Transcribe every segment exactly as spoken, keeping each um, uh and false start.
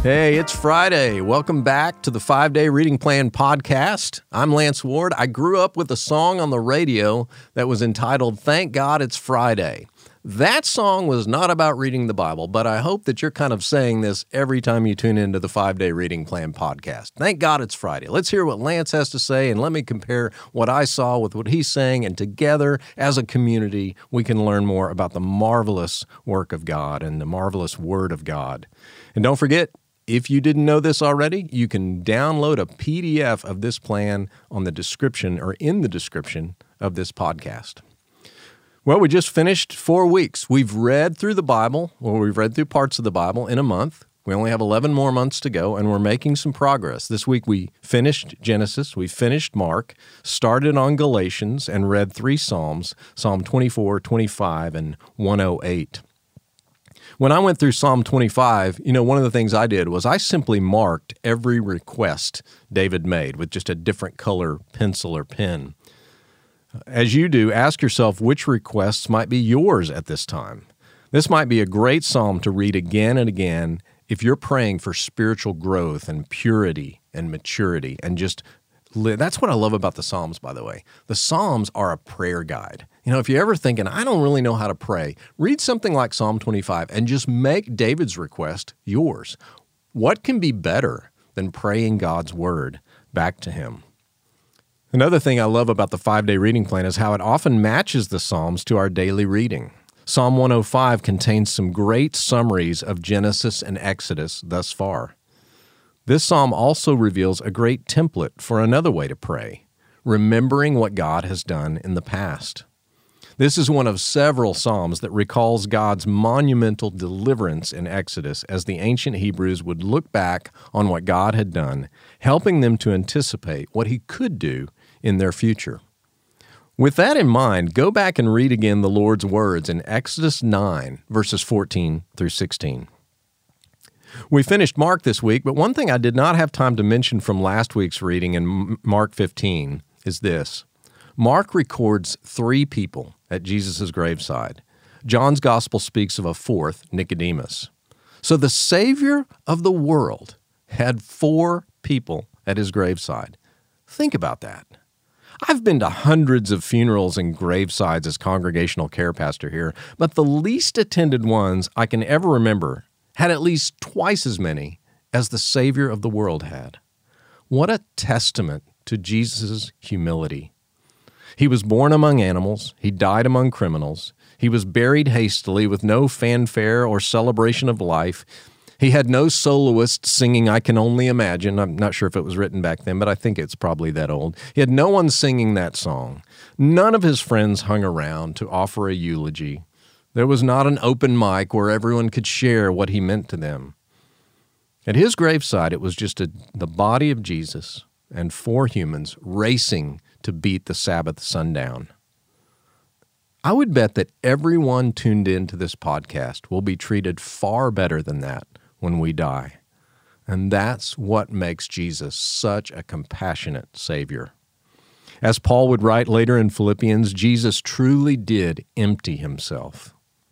Hey, it's Friday. Welcome back to the five-Day Reading Plan podcast. I'm Lance Ward. I grew up with a song on the radio that was entitled, Thank God It's Friday. That song was not about reading the Bible, but I hope that you're kind of saying this every time you tune into the five-Day Reading Plan podcast. Thank God it's Friday. Let's hear what Lance has to say, and let me compare what I saw with what he's saying, and together, as a community, we can learn more about the marvelous work of God and the marvelous Word of God. And don't forget, if you didn't know this already, you can download a P D F of this plan on the description or in the description of this podcast. Well, we just finished four weeks. We've read through the Bible, or we've read through parts of the Bible in a month. We only have eleven more months to go, and we're making some progress. This week we finished Genesis, we finished Mark, started on Galatians, and read three Psalms, Psalm twenty-four, twenty-five, and one oh eight. When I went through Psalm twenty-five, you know, one of the things I did was I simply marked every request David made with just a different color pencil or pen. As you do, ask yourself which requests might be yours at this time. This might be a great psalm to read again and again if you're praying for spiritual growth and purity and maturity and just live. That's what I love about the Psalms, by the way. The Psalms are a prayer guide. You know, if you're ever thinking, I don't really know how to pray, read something like Psalm twenty-five and just make David's request yours. What can be better than praying God's word back to him? Another thing I love about the five-day reading plan is how it often matches the Psalms to our daily reading. Psalm one oh five contains some great summaries of Genesis and Exodus thus far. This psalm also reveals a great template for another way to pray, remembering what God has done in the past. This is one of several psalms that recalls God's monumental deliverance in Exodus as the ancient Hebrews would look back on what God had done, helping them to anticipate what he could do in their future. With that in mind, go back and read again the Lord's words in Exodus nine, verses fourteen through sixteen. We finished Mark this week, but one thing I did not have time to mention from last week's reading in Mark fifteen is this. Mark records three people at Jesus' graveside. John's gospel speaks of a fourth, Nicodemus. So the Savior of the world had four people at his graveside. Think about that. I've been to hundreds of funerals and gravesides as congregational care pastor here, but the least attended ones I can ever remember had at least twice as many as the Savior of the world had. What a testament to Jesus' humility. He was born among animals. He died among criminals. He was buried hastily with no fanfare or celebration of life. He had no soloist singing I Can Only Imagine. I'm not sure if it was written back then, but I think it's probably that old. He had no one singing that song. None of his friends hung around to offer a eulogy. There was not an open mic where everyone could share what he meant to them. At his graveside, it was just a, the body of Jesus and four humans racing to beat the Sabbath sundown. I would bet that everyone tuned in to this podcast will be treated far better than that when we die. And that's what makes Jesus such a compassionate Savior. As Paul would write later in Philippians, Jesus truly did empty himself.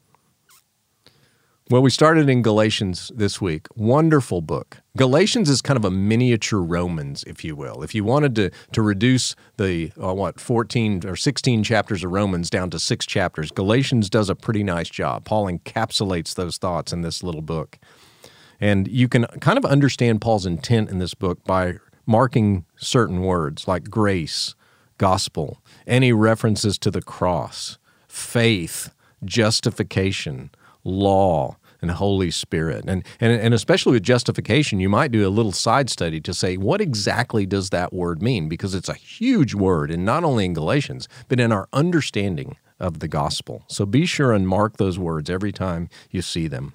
Well, we started in Galatians this week. Wonderful book. Galatians is kind of a miniature Romans, if you will. If you wanted to, to reduce the, uh, what, fourteen or sixteen chapters of Romans down to six chapters, Galatians does a pretty nice job. Paul encapsulates those thoughts in this little book. And you can kind of understand Paul's intent in this book by marking certain words like grace, gospel, any references to the cross, faith, justification, law, and Holy Spirit. And, and and especially with justification, you might do a little side study to say, what exactly does that word mean? Because it's a huge word, and not only in Galatians, but in our understanding of the gospel. So be sure and mark those words every time you see them.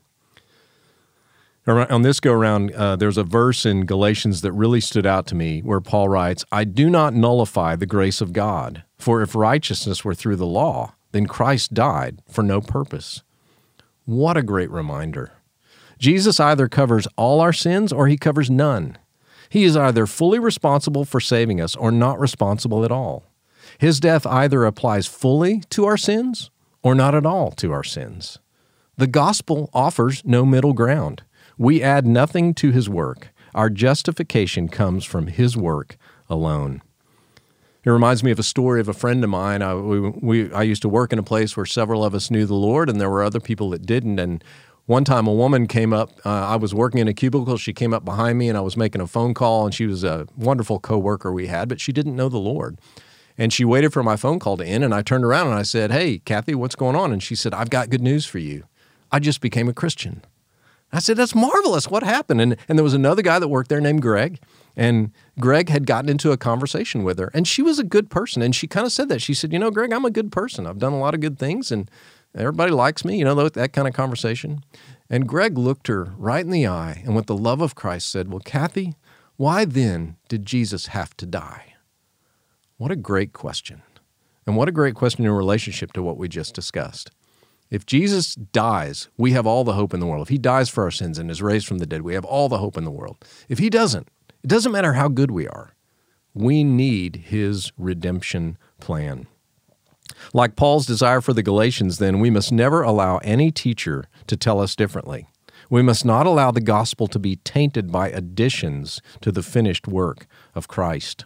On this go-around, uh, there's a verse in Galatians that really stood out to me where Paul writes, I do not nullify the grace of God, for if righteousness were through the law, then Christ died for no purpose. What a great reminder. Jesus either covers all our sins or he covers none. He is either fully responsible for saving us or not responsible at all. His death either applies fully to our sins or not at all to our sins. The gospel offers no middle ground. We add nothing to his work. Our justification comes from his work alone. It reminds me of a story of a friend of mine. I, we, we, I used to work in a place where several of us knew the Lord, and there were other people that didn't. And one time a woman came up. Uh, I was working in a cubicle. She came up behind me, and I was making a phone call, and she was a wonderful coworker we had, but she didn't know the Lord. And she waited for my phone call to end, and I turned around and I said, "Hey, Kathy, what's going on?" And she said, "I've got good news for you. I just became a Christian." I said, "That's marvelous. What happened?" And, and there was another guy that worked there named Greg, and Greg had gotten into a conversation with her, and she was a good person. And she kind of said that. She said, "You know, Greg, I'm a good person. I've done a lot of good things, and everybody likes me," you know, that kind of conversation. And Greg looked her right in the eye and with the love of Christ said, "Well, Kathy, why then did Jesus have to die?" What a great question. And what a great question in relationship to what we just discussed. If Jesus dies, we have all the hope in the world. If he dies for our sins and is raised from the dead, we have all the hope in the world. If he doesn't, it doesn't matter how good we are. We need his redemption plan. Like Paul's desire for the Galatians, then, we must never allow any teacher to tell us differently. We must not allow the gospel to be tainted by additions to the finished work of Christ.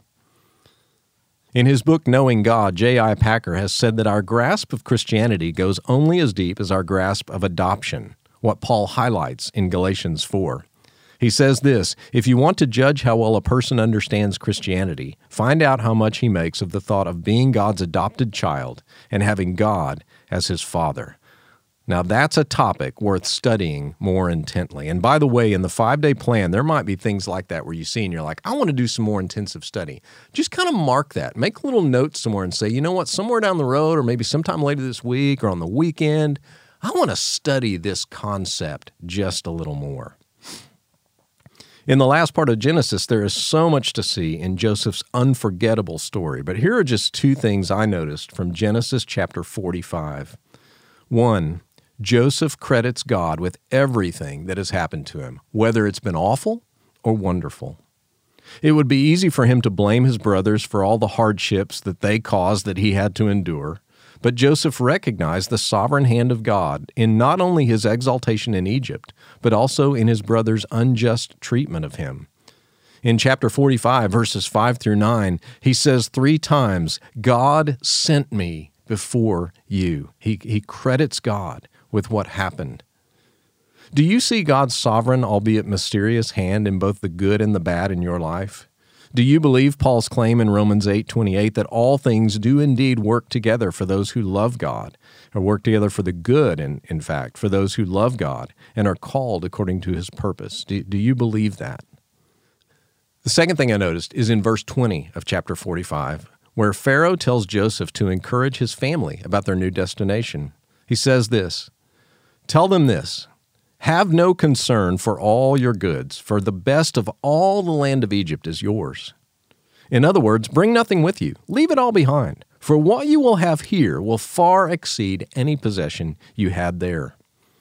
In his book, Knowing God, J I Packer has said that our grasp of Christianity goes only as deep as our grasp of adoption, what Paul highlights in Galatians four. He says this, "If you want to judge how well a person understands Christianity, find out how much he makes of the thought of being God's adopted child and having God as his father." Now, that's a topic worth studying more intently. And by the way, in the five-day plan, there might be things like that where you see and you're like, I want to do some more intensive study. Just kind of mark that. Make little notes somewhere and say, you know what, somewhere down the road or maybe sometime later this week or on the weekend, I want to study this concept just a little more. In the last part of Genesis, there is so much to see in Joseph's unforgettable story. But here are just two things I noticed from Genesis chapter forty-five. One, Joseph credits God with everything that has happened to him, whether it's been awful or wonderful. It would be easy for him to blame his brothers for all the hardships that they caused that he had to endure, but Joseph recognized the sovereign hand of God in not only his exaltation in Egypt, but also in his brothers' unjust treatment of him. In chapter forty-five, verses five through nine, he says three times, "God sent me before you." He, he credits God with what happened. Do you see God's sovereign, albeit mysterious, hand in both the good and the bad in your life? Do you believe Paul's claim in Romans eight twenty-eight that all things do indeed work together for those who love God, or work together for the good, in, in fact, for those who love God and are called according to his purpose? Do, do you believe that? The second thing I noticed is in verse twenty of chapter forty-five, where Pharaoh tells Joseph to encourage his family about their new destination. He says this, "Tell them this, have no concern for all your goods, for the best of all the land of Egypt is yours." In other words, bring nothing with you. Leave it all behind, for what you will have here will far exceed any possession you had there.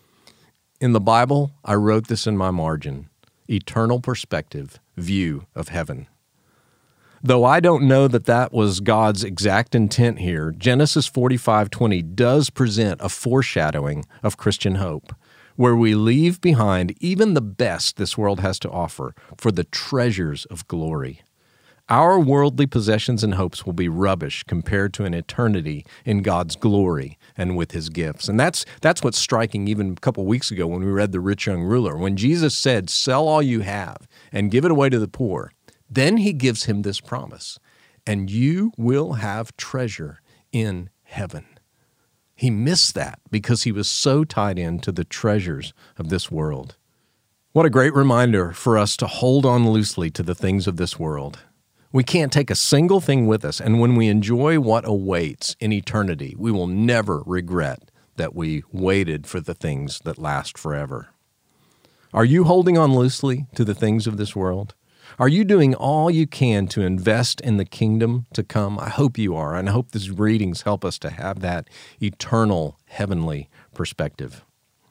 In the Bible, I wrote this in my margin, eternal perspective, view of heaven. Though I don't know that that was God's exact intent here, Genesis forty-five twenty does present a foreshadowing of Christian hope, where we leave behind even the best this world has to offer for the treasures of glory. Our worldly possessions and hopes will be rubbish compared to an eternity in God's glory and with his gifts. And that's that's what's striking even a couple weeks ago when we read the rich young ruler. When Jesus said, "Sell all you have and give it away to the poor," then he gives him this promise, "And you will have treasure in heaven." He missed that because he was so tied into the treasures of this world. What a great reminder for us to hold on loosely to the things of this world. We can't take a single thing with us, and when we enjoy what awaits in eternity, we will never regret that we waited for the things that last forever. Are you holding on loosely to the things of this world? Are you doing all you can to invest in the kingdom to come? I hope you are, and I hope these readings help us to have that eternal, heavenly perspective.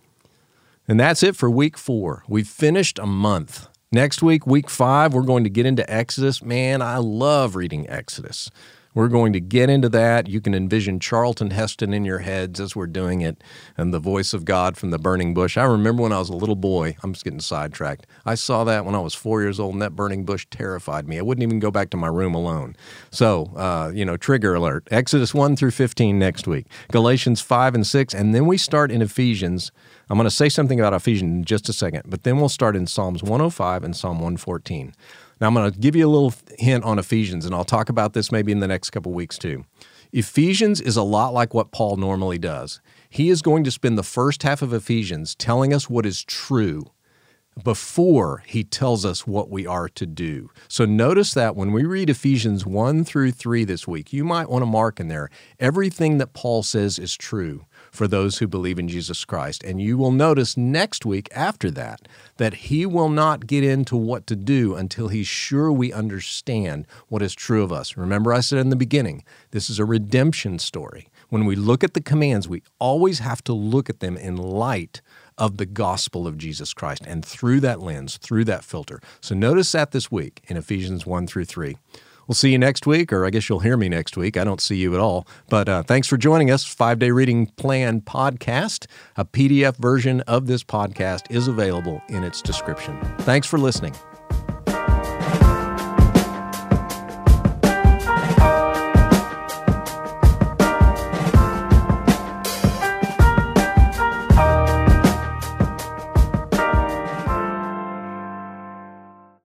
And that's it for week four. We've finished a month. Next week, week five, we're going to get into Exodus. Man, I love reading Exodus. We're going to get into that. You can envision Charlton Heston in your heads as we're doing it, and the voice of God from the burning bush. I remember when I was a little boy, I'm just getting sidetracked. I saw that when I was four years old, and that burning bush terrified me. I wouldn't even go back to my room alone. So, uh, you know, trigger alert. Exodus one through fifteen next week. Galatians five and six, and then we start in Ephesians. I'm going to say something about Ephesians in just a second, but then we'll start in Psalms one oh five and Psalm one fourteen. Now, I'm going to give you a little hint on Ephesians, and I'll talk about this maybe in the next couple weeks too. Ephesians is a lot like what Paul normally does. He is going to spend the first half of Ephesians telling us what is true before he tells us what we are to do. So notice that when we read Ephesians one through three this week, you might want to mark in there, everything that Paul says is true for those who believe in Jesus Christ. And you will notice next week after that, that he will not get into what to do until he's sure we understand what is true of us. Remember I said in the beginning, this is a redemption story. When we look at the commands, we always have to look at them in light of the gospel of Jesus Christ and through that lens, through that filter. So notice that this week in Ephesians one through three. We'll see you next week, or I guess you'll hear me next week. I don't see you at all. But uh, thanks for joining us. Five-Day Reading Plan Podcast. A P D F version of this podcast is available in its description. Thanks for listening.